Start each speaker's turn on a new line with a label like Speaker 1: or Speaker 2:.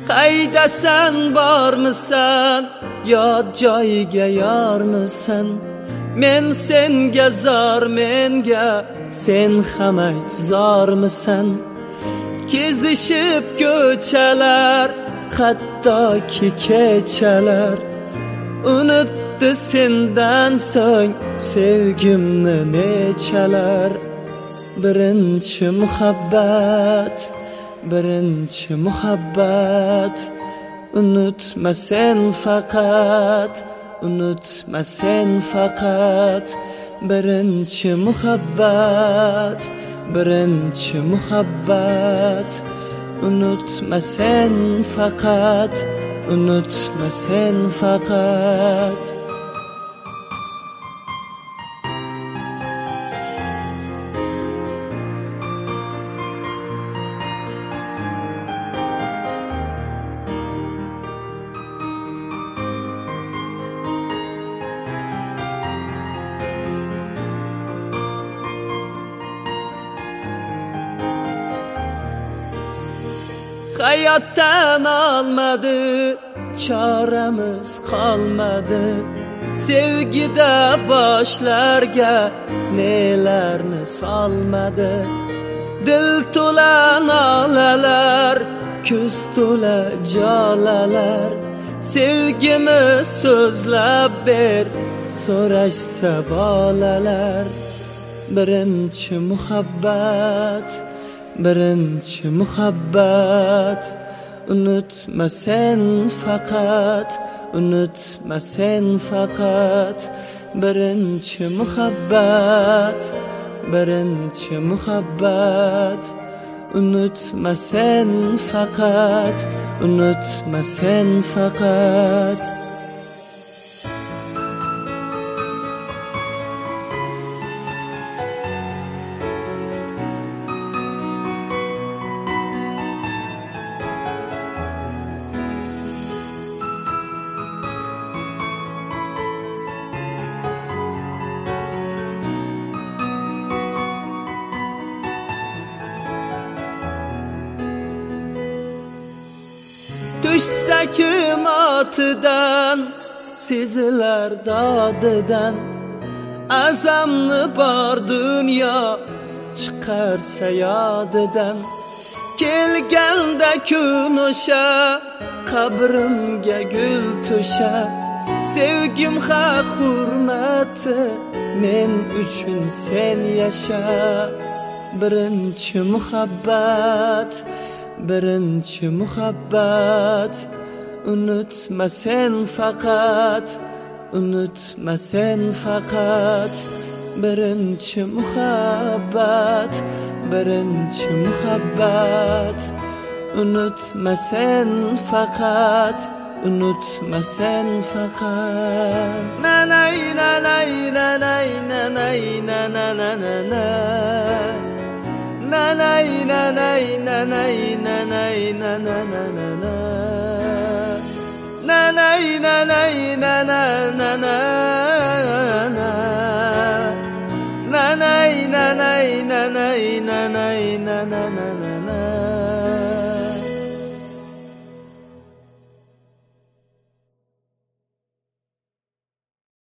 Speaker 1: Qaydasan bormisan, yot joyga yormisan? Men senga zor, menga sen ham ayt zormisan? Kezishib ko'chalar, hattoki kechalar, unutdi sendan so'ng sevgimni nechalar. Birinchi muhabbat, birinchi muhabbat, unutma sen faqat, unutma sen faqat. Birinchi muhabbat, birinchi muhabbat, unutma sen faqat, unutma sen faqat. Hayotdan olmadi, choramiz qolmadi. Sevgida boshlarga nelarni solmadi. Dil to'la nolalar, ko'z to'la jolalar. Sevgimiz so'zlab ber, so'rashsa bolalar. Birinchi muhabbat, birinchi muhabbat, unutma sen faqat, unutma sen faqat. Birinchi muhabbat, birinchi muhabbat, unutma sen faqat, unutma sen faqat. Düşsə kim atıdan, sezilar dodidan. Azamni bor dunyo chiqarsa yodidan. Kelganda kun o'sha, qabrimga gul to'sha. Sevgim haq hurmati, men uchun sen yasha. Birinchi muhabbat, birinchi muhabbat, unutma sen faqat, unutma sen faqat. Birinchi muhabbat, birinchi muhabbat, unutma sen faqat, unutma sen faqat. Nanay nanay nanay nanay nanay nanay. Nanay nanay nanay nanay nanay nanay. Nanay nanay